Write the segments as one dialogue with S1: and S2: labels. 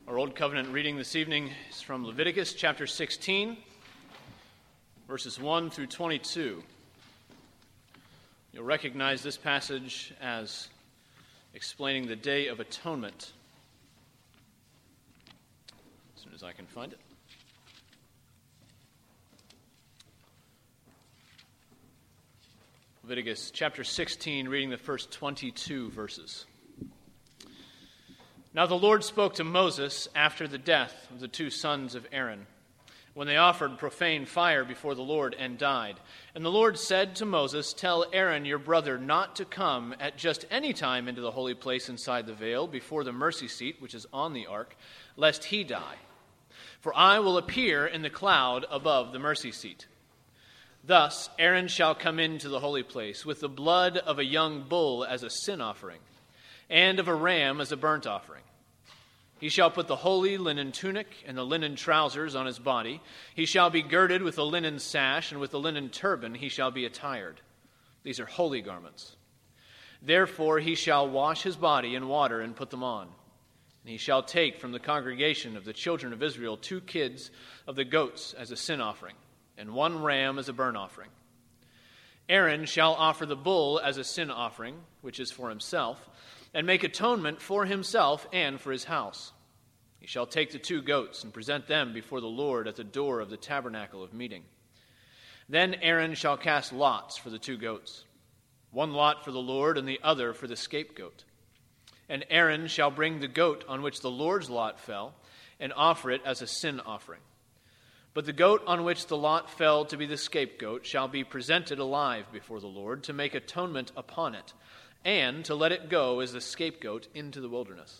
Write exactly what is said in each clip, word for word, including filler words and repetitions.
S1: Our Old Covenant reading this evening is from Leviticus chapter sixteen, verses one through twenty-two. You'll recognize this passage as explaining the Day of Atonement. As soon as I can find it. Leviticus chapter sixteen, reading the first twenty-two verses. Now the Lord spoke to Moses after the death of the two sons of Aaron, when they offered profane fire before the Lord and died. And the Lord said to Moses, "Tell Aaron your brother not to come at just any time into the holy place inside the veil before the mercy seat which is on the ark, lest he die. For I will appear in the cloud above the mercy seat. Thus Aaron shall come into the holy place with the blood of a young bull as a sin offering, and of a ram as a burnt offering. He shall put the holy linen tunic and the linen trousers on his body. He shall be girded with a linen sash, and with a linen turban he shall be attired. These are holy garments. Therefore he shall wash his body in water and put them on. And he shall take from the congregation of the children of Israel two kids of the goats as a sin offering, and one ram as a burnt offering. Aaron shall offer the bull as a sin offering, which is for himself, and make atonement for himself and for his house. He shall take the two goats and present them before the Lord at the door of the tabernacle of meeting. Then Aaron shall cast lots for the two goats, one lot for the Lord and the other for the scapegoat. And Aaron shall bring the goat on which the Lord's lot fell and offer it as a sin offering. But the goat on which the lot fell to be the scapegoat shall be presented alive before the Lord to make atonement upon it, and to let it go as the scapegoat into the wilderness.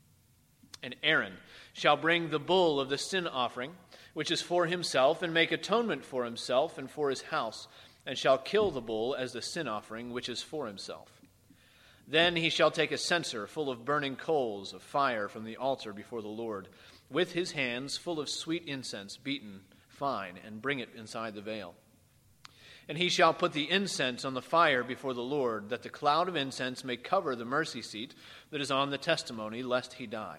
S1: And Aaron shall bring the bull of the sin offering, which is for himself, and make atonement for himself and for his house, and shall kill the bull as the sin offering, which is for himself. Then he shall take a censer full of burning coals of fire from the altar before the Lord, with his hands full of sweet incense beaten fine, and bring it inside the veil. And he shall put the incense on the fire before the Lord, that the cloud of incense may cover the mercy seat that is on the testimony, lest he die.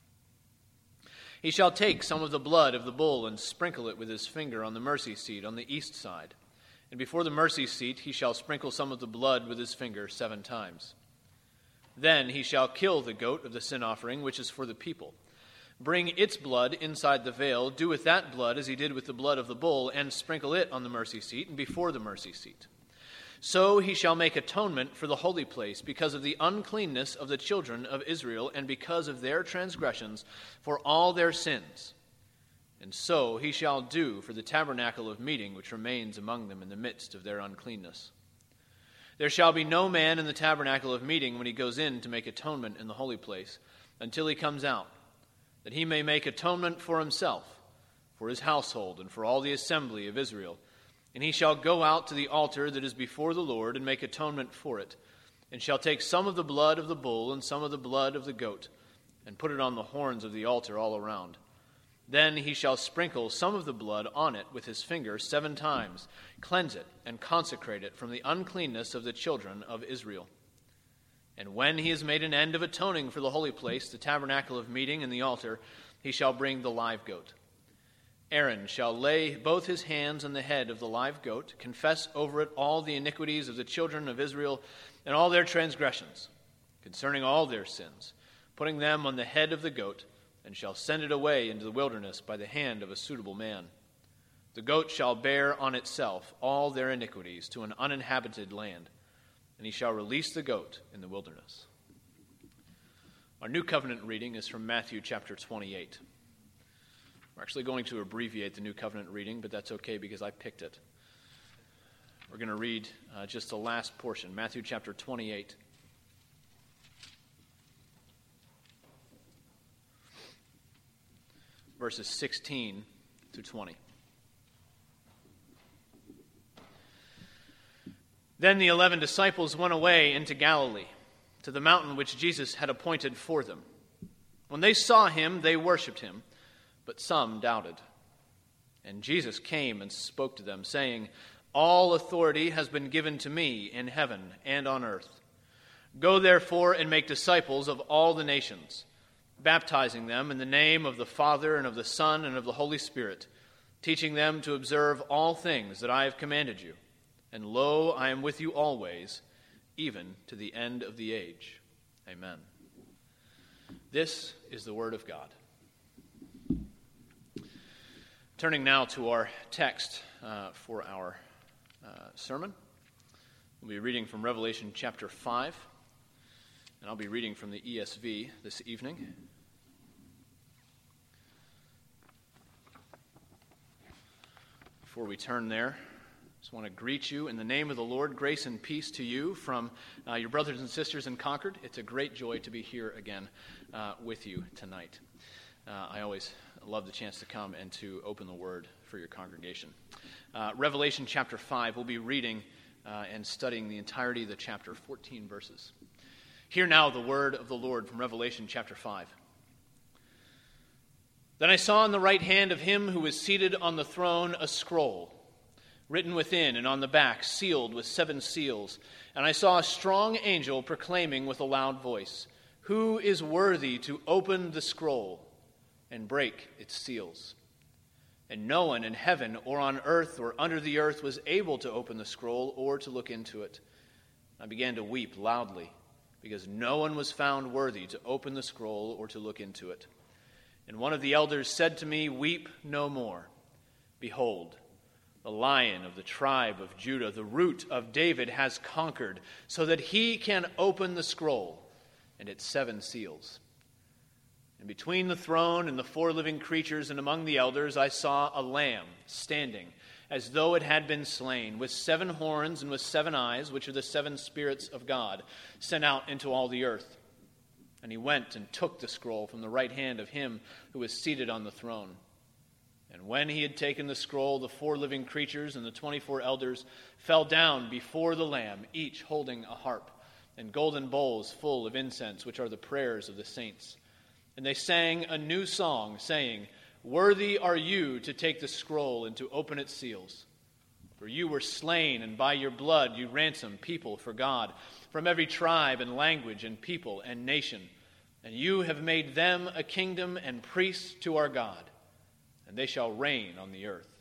S1: He shall take some of the blood of the bull and sprinkle it with his finger on the mercy seat on the east side. And before the mercy seat he shall sprinkle some of the blood with his finger seven times. Then he shall kill the goat of the sin offering, which is for the people. Bring its blood inside the veil, do with that blood as he did with the blood of the bull, and sprinkle it on the mercy seat and before the mercy seat. So he shall make atonement for the holy place because of the uncleanness of the children of Israel and because of their transgressions for all their sins. And so he shall do for the tabernacle of meeting which remains among them in the midst of their uncleanness. There shall be no man in the tabernacle of meeting when he goes in to make atonement in the holy place until he comes out, that he may make atonement for himself, for his household, and for all the assembly of Israel. And he shall go out to the altar that is before the Lord and make atonement for it, and shall take some of the blood of the bull and some of the blood of the goat, and put it on the horns of the altar all around. Then he shall sprinkle some of the blood on it with his finger seven times, cleanse it, and consecrate it from the uncleanness of the children of Israel. And when he has made an end of atoning for the holy place, the tabernacle of meeting, and the altar, he shall bring the live goat. Aaron shall lay both his hands on the head of the live goat, confess over it all the iniquities of the children of Israel and all their transgressions, concerning all their sins, putting them on the head of the goat, and shall send it away into the wilderness by the hand of a suitable man. The goat shall bear on itself all their iniquities to an uninhabited land, and he shall release the goat in the wilderness. Our New Covenant reading is from Matthew chapter twenty-eight. We're actually going to abbreviate the New Covenant reading, but that's okay because I picked it. We're going to read uh, just the last portion, Matthew chapter twenty-eight. Verses sixteen through twenty. Then the eleven disciples went away into Galilee, to the mountain which Jesus had appointed for them. When they saw him, they worshipped him, but some doubted. And Jesus came and spoke to them, saying, "All authority has been given to me in heaven and on earth. Go therefore and make disciples of all the nations, baptizing them in the name of the Father and of the Son and of the Holy Spirit, teaching them to observe all things that I have commanded you. And lo, I am with you always, even to the end of the age. Amen. This is the word of God. Turning now to our text uh, for our uh, sermon. We'll be reading from Revelation chapter five, and I'll be reading from the E S V this evening. Before we turn there, I just want to greet you in the name of the Lord. Grace and peace to you from uh, your brothers and sisters in Concord. It's a great joy to be here again uh, with you tonight. Uh, I always love the chance to come and to open the Word for your congregation. Uh, Revelation chapter five, we'll be reading uh, and studying the entirety of the chapter, fourteen verses. Hear now the word of the Lord from Revelation chapter five. Then I saw in the right hand of him who was seated on the throne a scroll, written within and on the back, sealed with seven seals. And I saw a strong angel proclaiming with a loud voice, "Who is worthy to open the scroll and break its seals?" And no one in heaven or on earth or under the earth was able to open the scroll or to look into it. I began to weep loudly, because no one was found worthy to open the scroll or to look into it. And one of the elders said to me, "Weep no more. Behold, the Lion of the tribe of Judah, the Root of David, has conquered, so that he can open the scroll and its seven seals." And between the throne and the four living creatures and among the elders, I saw a lamb standing, as though it had been slain, with seven horns and with seven eyes, which are the seven spirits of God, sent out into all the earth. And he went and took the scroll from the right hand of him who was seated on the throne. And when he had taken the scroll, the four living creatures and the twenty-four elders fell down before the Lamb, each holding a harp and golden bowls full of incense, which are the prayers of the saints. And they sang a new song, saying, "Worthy are you to take the scroll and to open its seals. For you were slain, and by your blood you ransomed people for God, from every tribe and language and people and nation. And you have made them a kingdom and priests to our God, and they shall reign on the earth."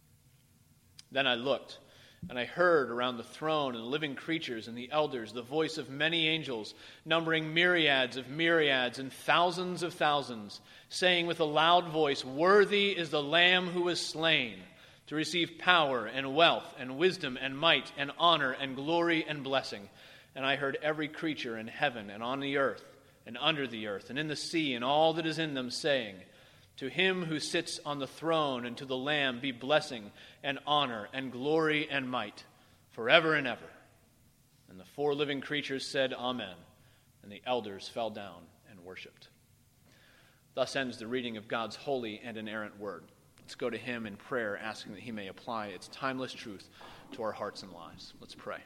S1: Then I looked, and I heard around the throne and the living creatures and the elders the voice of many angels, numbering myriads of myriads and thousands of thousands, saying with a loud voice, "Worthy is the Lamb who was slain, to receive power and wealth and wisdom and might and honor and glory and blessing." And I heard every creature in heaven and on the earth and under the earth and in the sea and all that is in them saying, "To him who sits on the throne and to the Lamb be blessing and honor and glory and might forever and ever." And the four living creatures said, "Amen." And the elders fell down and worshipped. Thus ends the reading of God's holy and inerrant word. Let's go to him in prayer, asking that he may apply its timeless truth to our hearts and lives. Let's pray.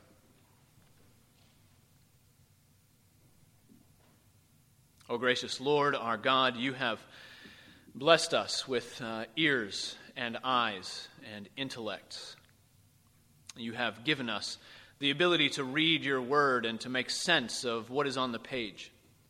S1: O gracious Lord, our God, you have blessed us with uh, ears and eyes and intellects. You have given us the ability to read your word and to make sense of what is on the page.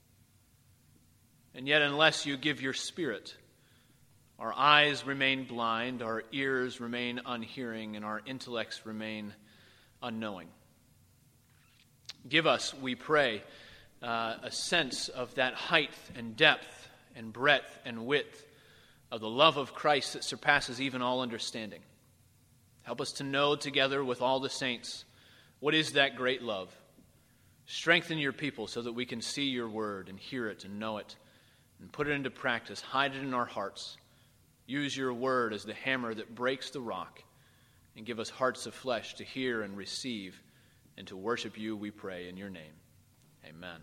S1: And yet, unless you give your Spirit, our eyes remain blind, our ears remain unhearing, and our intellects remain unknowing. Give us, we pray, uh, a sense of that height and depth and breadth and width of the love of Christ that surpasses even all understanding. Help us to know together with all the saints what is that great love. Strengthen your people so that we can see your word and hear it and know it and put it into practice. Hide it in our hearts. Use your word as the hammer that breaks the rock, and give us hearts of flesh to hear and receive and to worship you, we pray, in your name. Amen.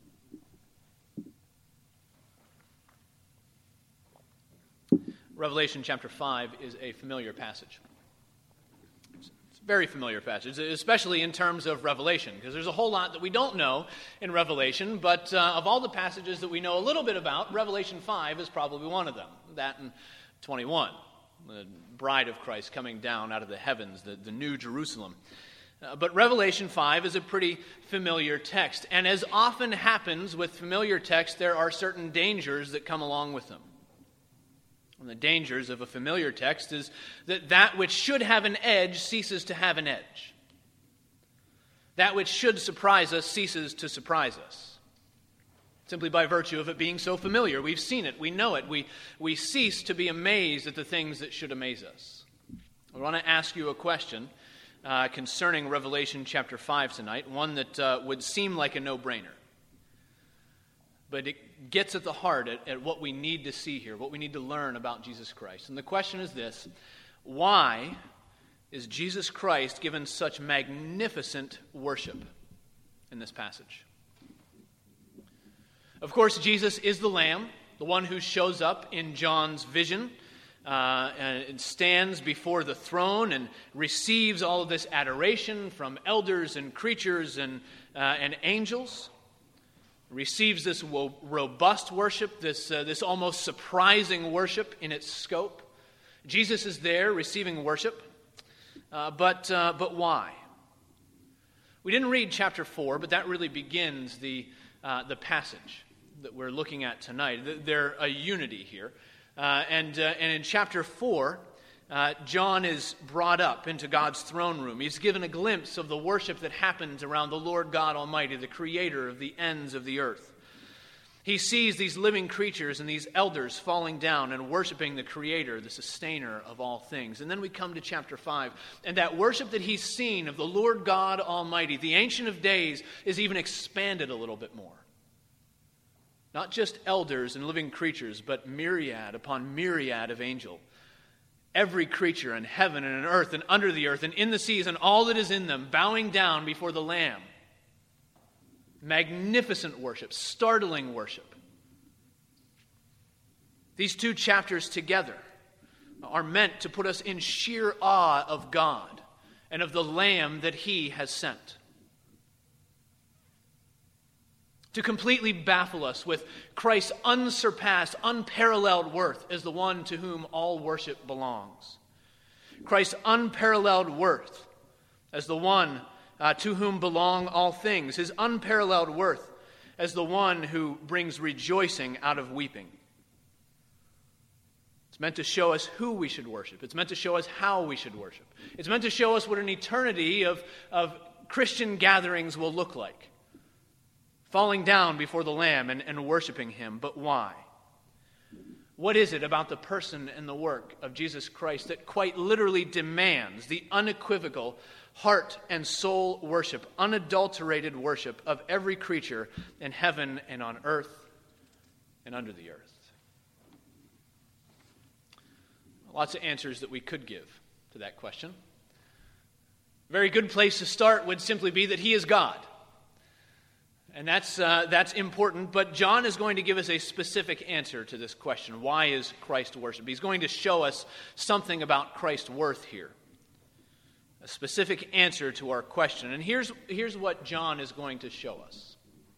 S1: Revelation chapter five is a familiar passage. It's a very familiar passage, especially in terms of Revelation, because there's a whole lot that we don't know in Revelation, but uh, of all the passages that we know a little bit about, Revelation five is probably one of them. That and twenty-one, the bride of Christ coming down out of the heavens, the, the new Jerusalem. Uh, but Revelation five is a pretty familiar text. And as often happens with familiar texts, there are certain dangers that come along with them. And the dangers of a familiar text is that that which should have an edge ceases to have an edge. That which should surprise us ceases to surprise us. Simply by virtue of it being so familiar. We've seen it. We know it. We, we cease to be amazed at the things that should amaze us. I want to ask you a question uh, concerning Revelation chapter five tonight. One that uh, would seem like a no-brainer. But it gets at the heart at, at what we need to see here, what we need to learn about Jesus Christ. And the question is this: why is Jesus Christ given such magnificent worship in this passage? Of course, Jesus is the Lamb, the one who shows up in John's vision uh, and stands before the throne and receives all of this adoration from elders and creatures and, uh, and angels. Receives this wo- robust worship, this, uh, this almost surprising worship in its scope. Jesus is there receiving worship, uh, but, uh, but why? We didn't read chapter four, but that really begins the, uh, the passage that we're looking at tonight. They're a unity here. Uh, and, uh, and in chapter four, uh, John is brought up into God's throne room. He's given a glimpse of the worship that happens around the Lord God Almighty, the creator of the ends of the earth. He sees these living creatures and these elders falling down and worshiping the creator, the sustainer of all things. And then we come to chapter five, and that worship that he's seen of the Lord God Almighty, the Ancient of Days, is even expanded a little bit more. Not just elders and living creatures, but myriad upon myriad of angels. Every creature in heaven and in earth and under the earth and in the seas and all that is in them, bowing down before the Lamb. Magnificent worship, startling worship. These two chapters together are meant to put us in sheer awe of God and of the Lamb that He has sent. To completely baffle us with Christ's unsurpassed, unparalleled worth as the one to whom all worship belongs. Christ's unparalleled worth as the one uh, to whom belong all things. His unparalleled worth as the one who brings rejoicing out of weeping. It's meant to show us who we should worship. It's meant to show us how we should worship. It's meant to show us what an eternity of, of Christian gatherings will look like. Falling down before the Lamb and, and worshiping Him. But why? What is it about the person and the work of Jesus Christ that quite literally demands the unequivocal heart and soul worship, unadulterated worship of every creature in heaven and on earth and under the earth? Lots of answers that we could give to that question. A very good place to start would simply be that He is God. And that's uh, that's important, but John is going to give us a specific answer to this question. Why is Christ worshipped? He's going to show us something about Christ's worth here. A specific answer to our question. And here's, here's what John is going to show us.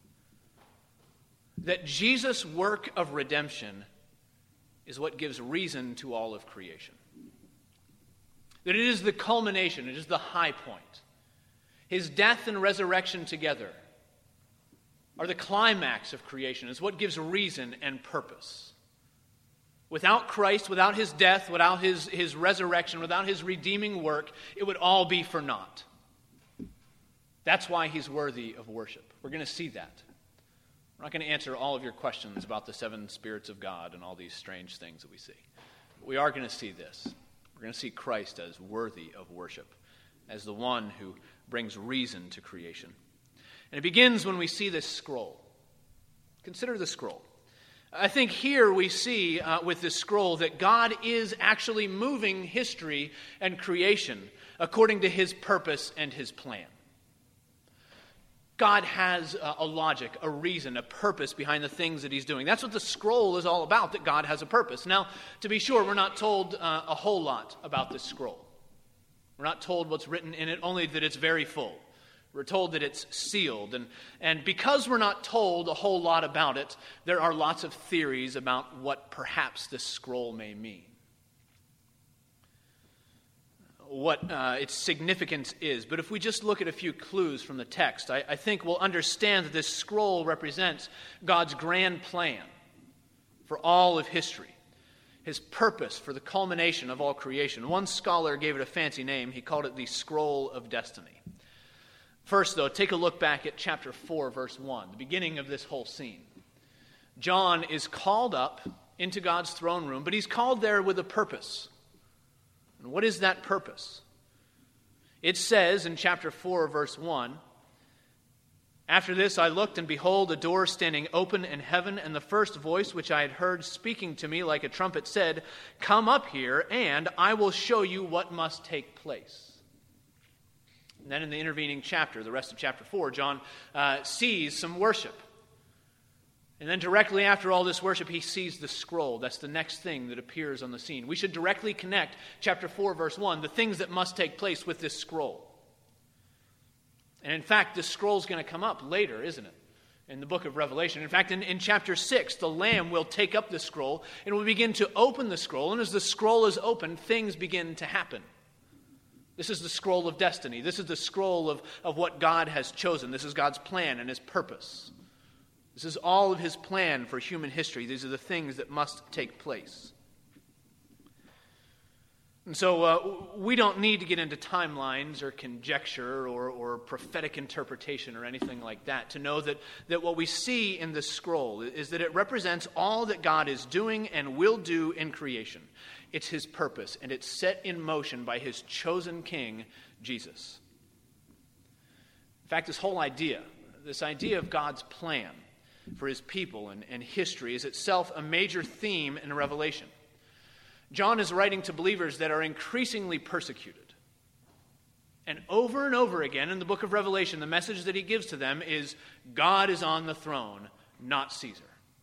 S1: That Jesus' work of redemption is what gives reason to all of creation. That it is the culmination, it is the high point. His death and resurrection together are the climax of creation. It's what gives reason and purpose. Without Christ, without His death, without His, his resurrection, without His redeeming work, it would all be for naught. That's why He's worthy of worship. We're going to see that. We're not going to answer all of your questions about the seven spirits of God and all these strange things that we see. But we are going to see this. We're going to see Christ as worthy of worship, as the one who brings reason to creation. And it begins when we see this scroll. Consider the scroll. I think here we see uh, with this scroll that God is actually moving history and creation according to His purpose and His plan. God has a, a logic, a reason, a purpose behind the things that He's doing. That's what the scroll is all about, that God has a purpose. Now, to be sure, we're not told uh, a whole lot about this scroll. We're not told what's written in it, only that it's very full. We're told that it's sealed. And, and because we're not told a whole lot about it, there are lots of theories about what perhaps this scroll may mean. what uh, its significance is, but if we just look at a few clues from the text, I, I think we'll understand that this scroll represents God's grand plan for all of history, his purpose for the culmination of all creation. One scholar gave it a fancy name. He called it the Scroll of Destiny. First, though, take a look back at chapter four, verse one, the beginning of this whole scene. John is called up into God's throne room, but he's called there with a purpose. And what is that purpose? It says in chapter four, verse one, "After this I looked, and behold, a door standing open in heaven, and the first voice which I had heard speaking to me like a trumpet said, 'Come up here, and I will show you what must take place.'" And then in the intervening chapter, the rest of chapter four, John uh, sees some worship. And then directly after all this worship, he sees the scroll. That's the next thing that appears on the scene. We should directly connect chapter four, verse one, the things that must take place with this scroll. And in fact, this scroll is going to come up later, isn't it? In the book of Revelation. In fact, in, in chapter six, the Lamb will take up the scroll and will begin to open the scroll. And as the scroll is opened, things begin to happen. This is the scroll of destiny. This is the scroll of, of what God has chosen. This is God's plan and his purpose. This is all of his plan for human history. These are the things that must take place. And so uh, we don't need to get into timelines or conjecture or, or prophetic interpretation or anything like that to know that, that what we see in this scroll is that it represents all that God is doing and will do in creation. It's his purpose, and it's set in motion by his chosen king, Jesus. In fact, this whole idea, this idea of God's plan for his people and, and history is itself a major theme in Revelation. John is writing to believers that are increasingly persecuted. And over and over again in the book of Revelation, the message that he gives to them is God is on the throne, not Caesar.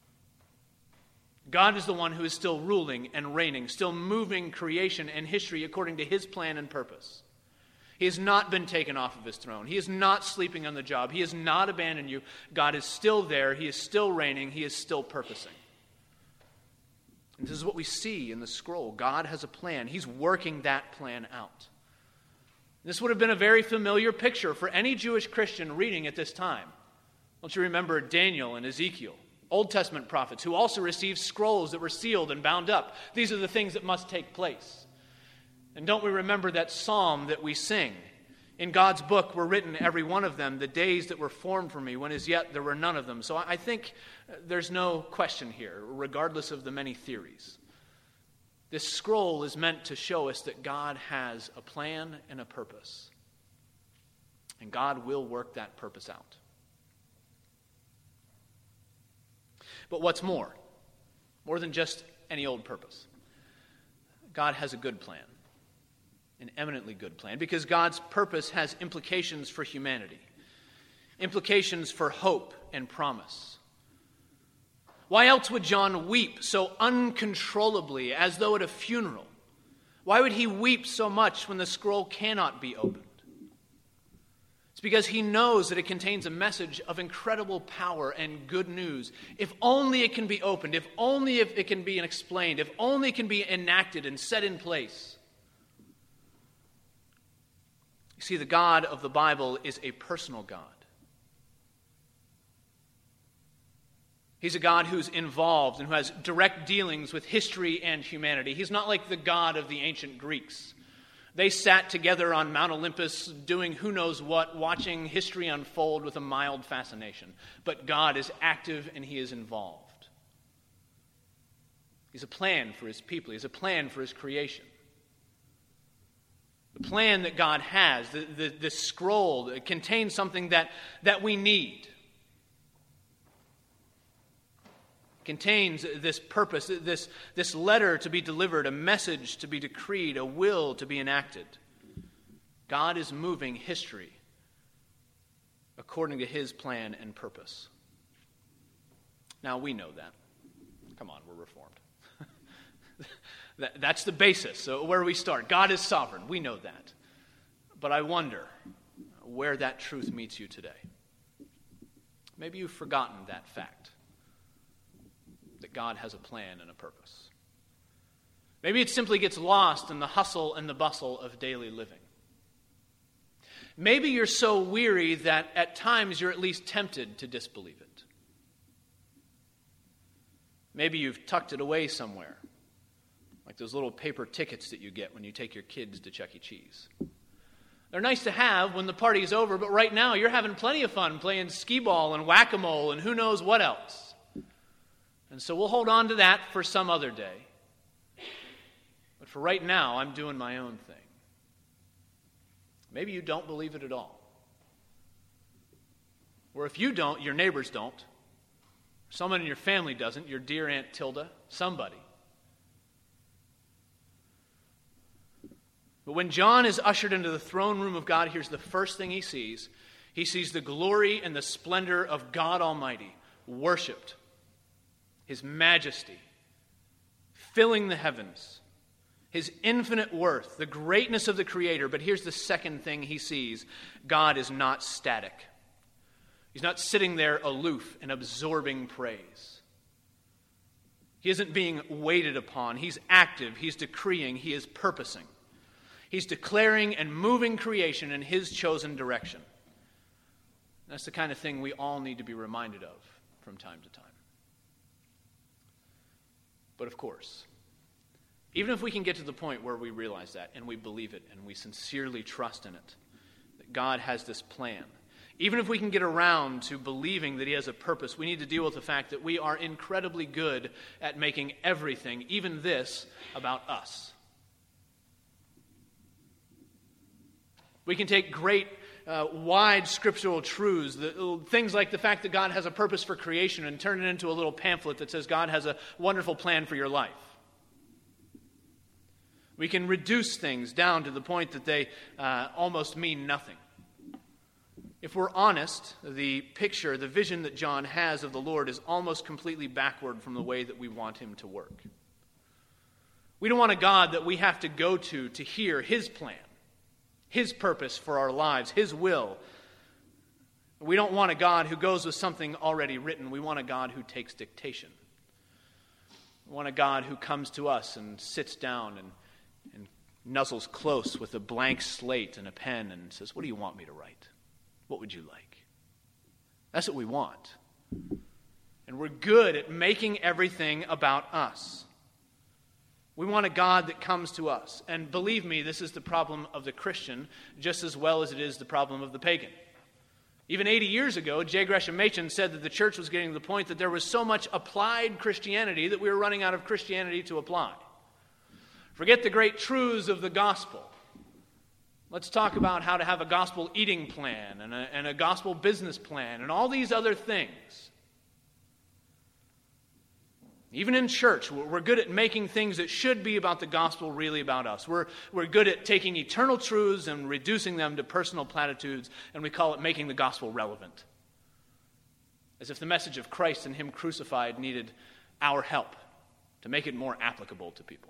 S1: God is the one who is still ruling and reigning, still moving creation and history according to his plan and purpose. He has not been taken off of his throne. He is not sleeping on the job. He has not abandoned you. God is still there. He is still reigning. He is still purposing. And this is what we see in the scroll. God has a plan. He's working that plan out. This would have been a very familiar picture for any Jewish Christian reading at this time. Don't you remember Daniel and Ezekiel, Old Testament prophets, who also received scrolls that were sealed and bound up? These are the things that must take place. And don't we remember that psalm that we sing? In God's book were written, every one of them, the days that were formed for me, when as yet there were none of them. So I think there's no question here, regardless of the many theories. This scroll is meant to show us that God has a plan and a purpose. And God will work that purpose out. But what's more, more than just any old purpose, God has a good plan. An eminently good plan, because God's purpose has implications for humanity, implications for hope and promise. Why else would John weep so uncontrollably as though at a funeral? Why would he weep so much when the scroll cannot be opened? It's because he knows that it contains a message of incredible power and good news. If only it can be opened, if only if it can be explained, if only it can be enacted and set in place. See, the God of the Bible is a personal God. He's a God who's involved and who has direct dealings with history and humanity. He's not like the God of the ancient Greeks. They sat together on Mount Olympus doing who knows what, watching history unfold with a mild fascination. But God is active and he is involved. He's a plan for his people. He's a plan for his creation. The plan that God has, the, the, the scroll, it contains something that, that we need. It contains this purpose, this, this letter to be delivered, a message to be decreed, a will to be enacted. God is moving history according to his plan and purpose. Now we know that. Come on, we're Reformed. That, that's the basis. So where we start. God is sovereign. We know that. But I wonder where that truth meets you today. Maybe you've forgotten that fact. That God has a plan and a purpose. Maybe it simply gets lost in the hustle and the bustle of daily living. Maybe you're so weary that at times you're at least tempted to disbelieve it. Maybe you've tucked it away somewhere, like those little paper tickets that you get when you take your kids to Chuck E. Cheese. They're nice to have when the party's over, but right now you're having plenty of fun playing skee-ball and whack-a-mole and who knows what else. And so we'll hold on to that for some other day. But for right now, I'm doing my own thing. Maybe you don't believe it at all. Or if you don't, your neighbors don't. Someone in your family doesn't, your dear Aunt Tilda, somebody. But when John is ushered into the throne room of God, here's the first thing he sees. He sees the glory and the splendor of God Almighty, worshipped, His majesty, filling the heavens, His infinite worth, the greatness of the Creator. But here's the second thing he sees. God is not static. He's not sitting there aloof and absorbing praise. He isn't being waited upon. He's active. He's decreeing. He is purposing. He's declaring and moving creation in His chosen direction. That's the kind of thing we all need to be reminded of from time to time. But of course, even if we can get to the point where we realize that and we believe it and we sincerely trust in it, that God has this plan, even if we can get around to believing that He has a purpose, we need to deal with the fact that we are incredibly good at making everything, even this, about us. We can take great, uh, wide scriptural truths, the, things like the fact that God has a purpose for creation, and turn it into a little pamphlet that says God has a wonderful plan for your life. We can reduce things down to the point that they uh, almost mean nothing. If we're honest, the picture, the vision that John has of the Lord is almost completely backward from the way that we want Him to work. We don't want a God that we have to go to to hear His plan, His purpose for our lives, His will. We don't want a God who goes with something already written. We want a God who takes dictation. We want a God who comes to us and sits down and, and nuzzles close with a blank slate and a pen and says, "What do you want me to write? What would you like?" That's what we want. And we're good at making everything about us. We want a God that comes to us. And believe me, this is the problem of the Christian just as well as it is the problem of the pagan. Even eighty years ago, J. Gresham Machen said that the church was getting to the point that there was so much applied Christianity that we were running out of Christianity to apply. Forget the great truths of the gospel. Let's talk about how to have a gospel eating plan and a, and a gospel business plan and all these other things. Even in church, we're good at making things that should be about the gospel really about us. We're, we're good at taking eternal truths and reducing them to personal platitudes, and we call it making the gospel relevant. As if the message of Christ and Him crucified needed our help to make it more applicable to people.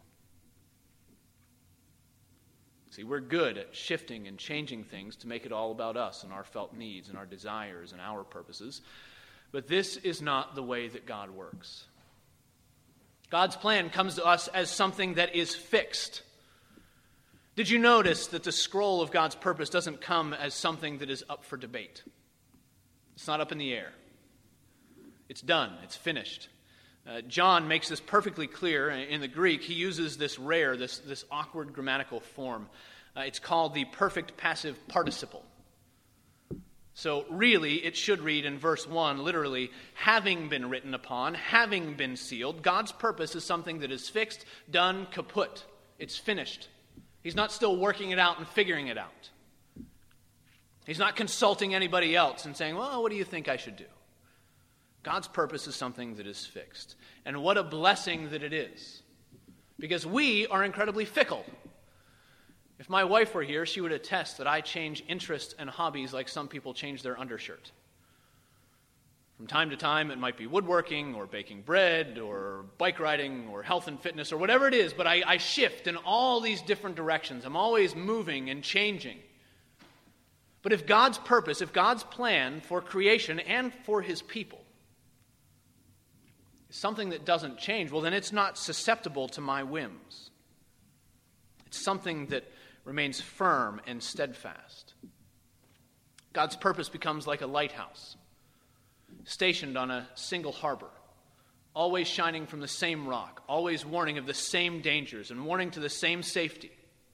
S1: See, we're good at shifting and changing things to make it all about us and our felt needs and our desires and our purposes. But this is not the way that God works. God's plan comes to us as something that is fixed. Did you notice that the scroll of God's purpose doesn't come as something that is up for debate? It's not up in the air. It's done. It's finished. Uh, John makes this perfectly clear. In the Greek, he uses this rare, this, this awkward grammatical form. Uh, it's called the perfect passive participle. So really, it should read in verse one, literally, having been written upon, having been sealed. God's purpose is something that is fixed, done, kaput. It's finished. He's not still working it out and figuring it out. He's not consulting anybody else and saying, well, what do you think I should do? God's purpose is something that is fixed. And what a blessing that it is. Because we are incredibly fickle. If my wife were here, she would attest that I change interests and hobbies like some people change their undershirt. From time to time, it might be woodworking or baking bread or bike riding or health and fitness or whatever it is, but I, I shift in all these different directions. I'm always moving and changing. But if God's purpose, if God's plan for creation and for His people is something that doesn't change, well, then it's not susceptible to my whims. It's something that remains firm and steadfast. God's purpose becomes like a lighthouse, stationed on a single harbor, always shining from the same rock, always warning of the same dangers and warning to the same safety.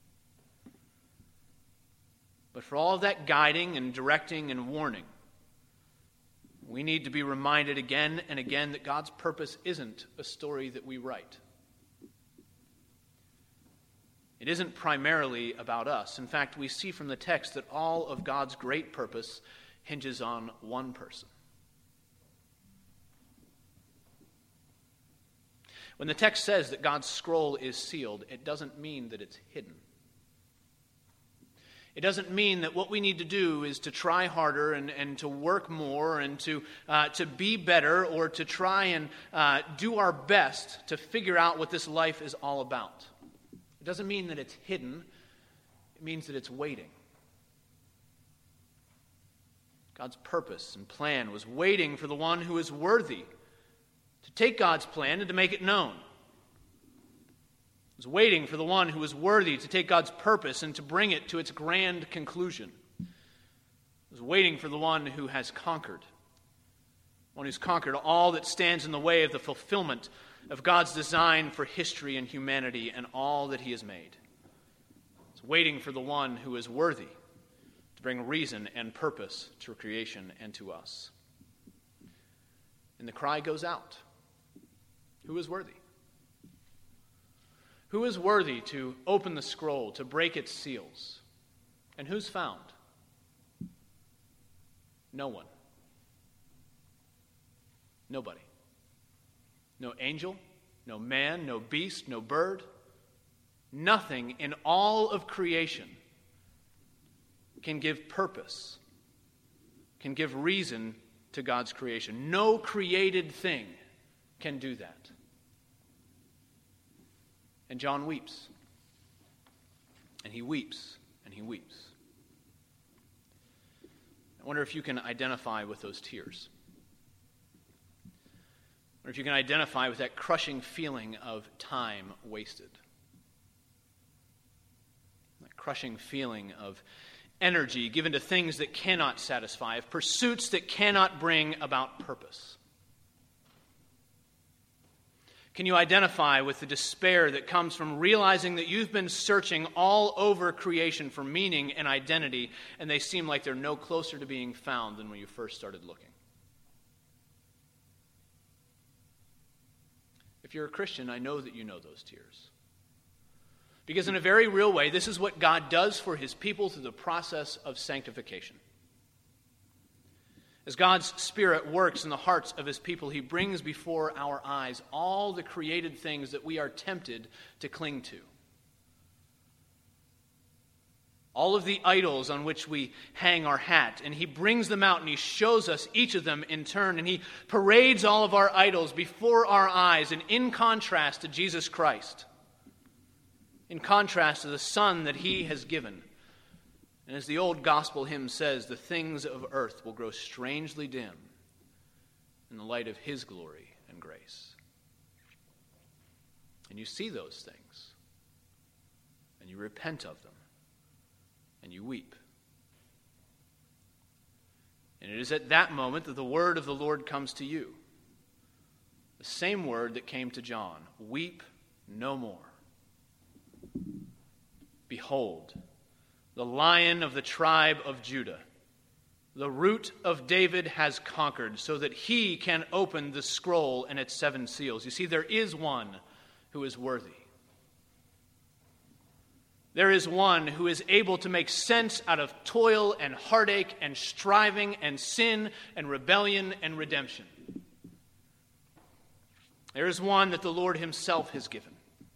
S1: But for all of that guiding and directing and warning, we need to be reminded again and again that God's purpose isn't a story that we write. It isn't primarily about us. In fact, we see from the text that all of God's great purpose hinges on one person. When the text says that God's scroll is sealed, it doesn't mean that it's hidden. It doesn't mean that what we need to do is to try harder and, and to work more and to, uh, to be better or to try and uh, do our best to figure out what this life is all about. It doesn't mean that it's hidden. It means that it's waiting. God's purpose and plan was waiting for the one who is worthy to take God's plan and to make it known. It was waiting for the one who was worthy to take God's purpose and to bring it to its grand conclusion. It was waiting for the one who has conquered, one who's conquered all that stands in the way of the fulfillment of God's design for history and humanity and all that he has made. It's waiting for the one who is worthy to bring reason and purpose to creation and to us. And the cry goes out. Who is worthy? Who is worthy to open the scroll, to break its seals? And who's found? No one. Nobody. No angel, no man, no beast, no bird. Nothing in all of creation can give purpose, can give reason to God's creation. No created thing can do that. And John weeps. And he weeps, and he weeps. I wonder if you can identify with those tears. I wonder if you can identify with that crushing feeling of time wasted. That crushing feeling of energy given to things that cannot satisfy, of pursuits that cannot bring about purpose. Can you identify with the despair that comes from realizing that you've been searching all over creation for meaning and identity, and they seem like they're no closer to being found than when you first started looking? If you're a Christian, I know that you know those tears. Because in a very real way, this is what God does for his people through the process of sanctification. As God's Spirit works in the hearts of his people, he brings before our eyes all the created things that we are tempted to cling to. All of the idols on which we hang our hat, and he brings them out and he shows us each of them in turn, and he parades all of our idols before our eyes, and in contrast to Jesus Christ, in contrast to the Son that he has given. And as the old gospel hymn says, the things of earth will grow strangely dim in the light of his glory and grace. And you see those things, and you repent of them, and you weep. And it is at that moment that the word of the Lord comes to you. The same word that came to John. Weep no more. Behold, the Lion of the tribe of Judah, the Root of David, has conquered so that he can open the scroll and its seven seals. You see, there is one who is worthy. There is one who is able to make sense out of toil and heartache and striving and sin and rebellion and redemption. There is one that the Lord himself has given.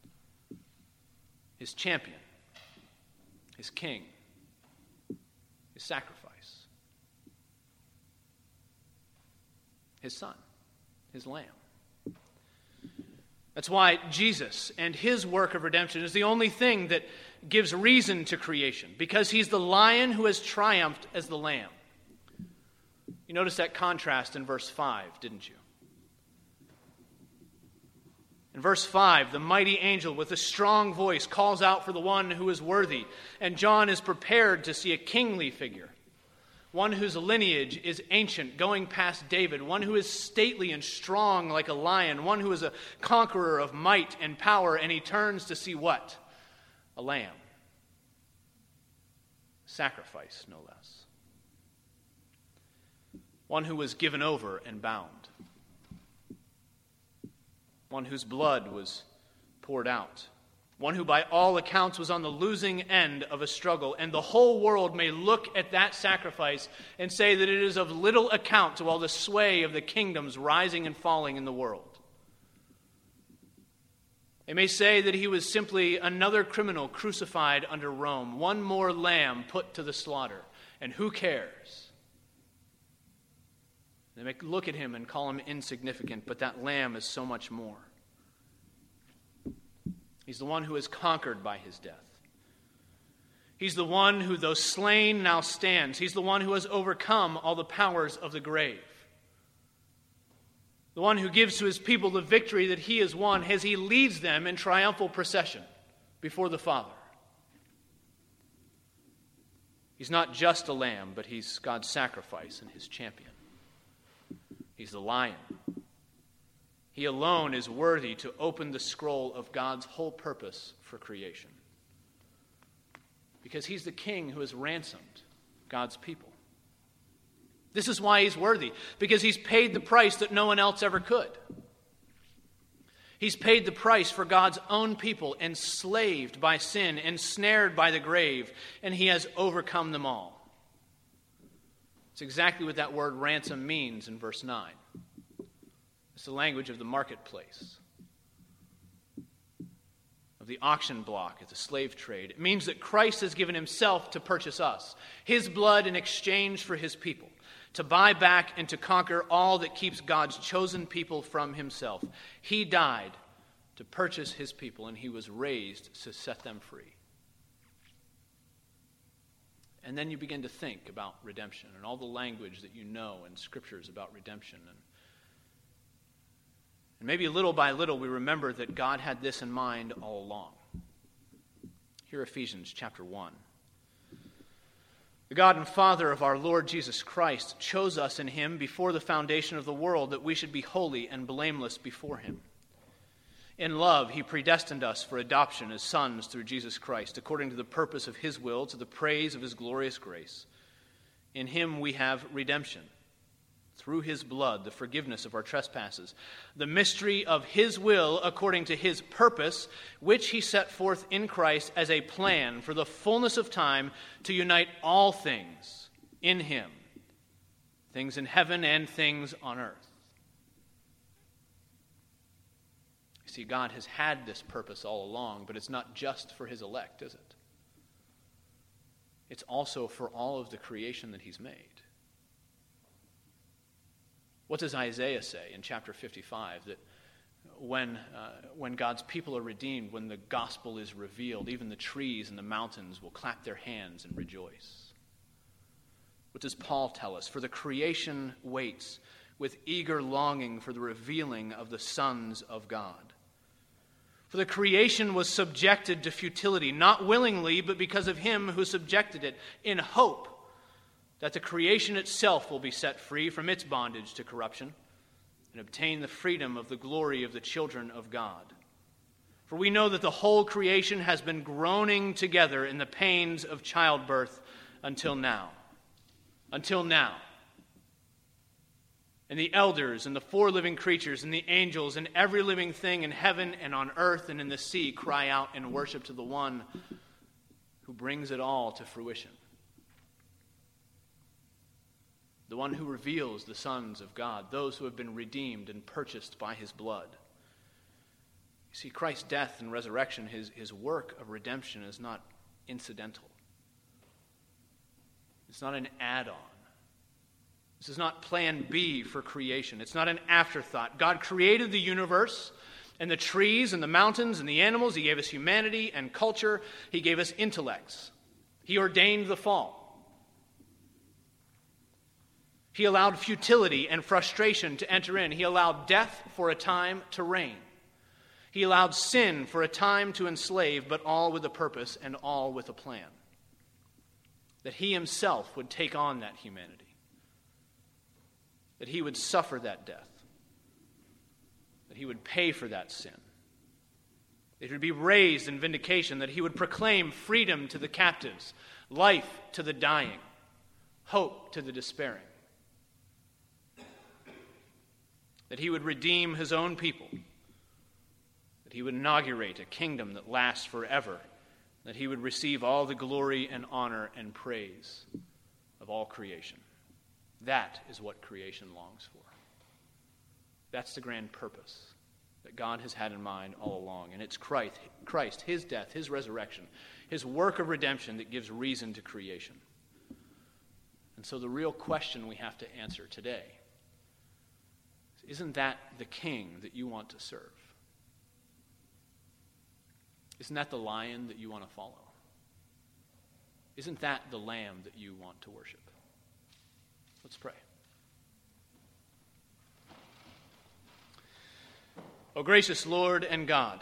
S1: His champion, his king, his sacrifice, his son, his lamb. That's why Jesus and his work of redemption is the only thing that gives reason to creation, because he's the lion who has triumphed as the lamb. You notice that contrast in verse five, didn't you? In verse five, the mighty angel with a strong voice calls out for the one who is worthy, and John is prepared to see a kingly figure, one whose lineage is ancient, going past David, one who is stately and strong like a lion, one who is a conqueror of might and power, and he turns to see what? A lamb. Sacrifice, no less. One who was given over and bound. One whose blood was poured out. One who by all accounts was on the losing end of a struggle. And the whole world may look at that sacrifice and say that it is of little account to all the sway of the kingdoms rising and falling in the world. They may say that he was simply another criminal crucified under Rome, one more lamb put to the slaughter, and who cares? They may look at him and call him insignificant, but that lamb is so much more. He's the one who is conquered by his death. He's the one who, though slain, now stands. He's the one who has overcome all the powers of the grave. The one who gives to his people the victory that he has won as he leads them in triumphal procession before the Father. He's not just a lamb, but he's God's sacrifice and his champion. He's the lion. He alone is worthy to open the scroll of God's whole purpose for creation. Because he's the king who has ransomed God's people. This is why he's worthy, because he's paid the price that no one else ever could. He's paid the price for God's own people, enslaved by sin, ensnared by the grave, and he has overcome them all. It's exactly what that word ransom means in verse nine. It's the language of the marketplace, of the auction block at the slave trade. It means that Christ has given himself to purchase us, his blood in exchange for his people, to buy back and to conquer all that keeps God's chosen people from himself. He died to purchase his people, and he was raised to set them free. And then you begin to think about redemption and all the language that you know in scriptures about redemption. And, and maybe little by little we remember that God had this in mind all along. Hear Ephesians chapter one. The God and Father of our Lord Jesus Christ chose us in him before the foundation of the world that we should be holy and blameless before him. In love, he predestined us for adoption as sons through Jesus Christ, according to the purpose of his will, to the praise of his glorious grace. In him we have redemption, through his blood, the forgiveness of our trespasses, the mystery of his will according to his purpose, which he set forth in Christ as a plan for the fullness of time to unite all things in him, things in heaven and things on earth. See, God has had this purpose all along, but it's not just for his elect, is it? It's also for all of the creation that he's made. What does Isaiah say in chapter fifty-five? That when, uh, when God's people are redeemed, when the gospel is revealed, even the trees and the mountains will clap their hands and rejoice. What does Paul tell us? For the creation waits with eager longing for the revealing of the sons of God. For the creation was subjected to futility, not willingly, but because of him who subjected it, in hope that the creation itself will be set free from its bondage to corruption and obtain the freedom of the glory of the children of God. For we know that the whole creation has been groaning together in the pains of childbirth until now. Until now. And the elders and the four living creatures and the angels and every living thing in heaven and on earth and in the sea cry out in worship to the one who brings it all to fruition. The one who reveals the sons of God, those who have been redeemed and purchased by his blood. You see, Christ's death and resurrection, his, his work of redemption is not incidental. It's not an add-on. This is not plan B for creation. It's not an afterthought. God created the universe and the trees and the mountains and the animals. He gave us humanity and culture. He gave us intellects. He ordained the fall. He allowed futility and frustration to enter in. He allowed death for a time to reign. He allowed sin for a time to enslave, but all with a purpose and all with a plan. That he himself would take on that humanity. That he would suffer that death. That he would pay for that sin. That he would be raised in vindication. That he would proclaim freedom to the captives, life to the dying, hope to the despairing. That he would redeem his own people. That he would inaugurate a kingdom that lasts forever. That he would receive all the glory and honor and praise of all creation. That is what creation longs for. That's the grand purpose that God has had in mind all along. And it's Christ, Christ, his death, his resurrection, his work of redemption that gives reason to creation. And so the real question we have to answer today is, isn't that the king that you want to serve? Isn't that the lion that you want to follow? Isn't that the lamb that you want to worship? Let's pray. O gracious Lord and God,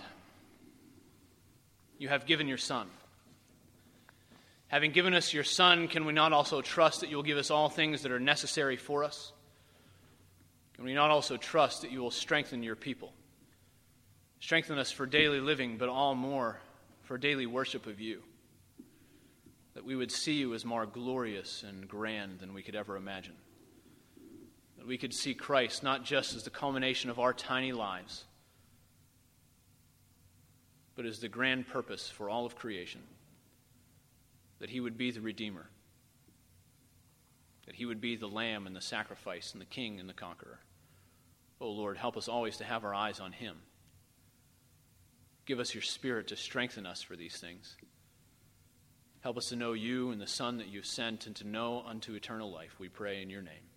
S1: you have given your Son. Having given us your Son, can we not also trust that you will give us all things that are necessary for us? Can we not also trust that you will strengthen your people? Strengthen us for daily living, but all more for daily worship of you. That we would see you as more glorious and grand than we could ever imagine. That we could see Christ not just as the culmination of our tiny lives, but as the grand purpose for all of creation. That he would be the Redeemer. That he would be the Lamb and the sacrifice and the King and the Conqueror. Oh Lord, help us always to have our eyes on him. Give us your Spirit to strengthen us for these things. Help us to know you and the Son that you've sent, and to know unto eternal life, we pray in your name.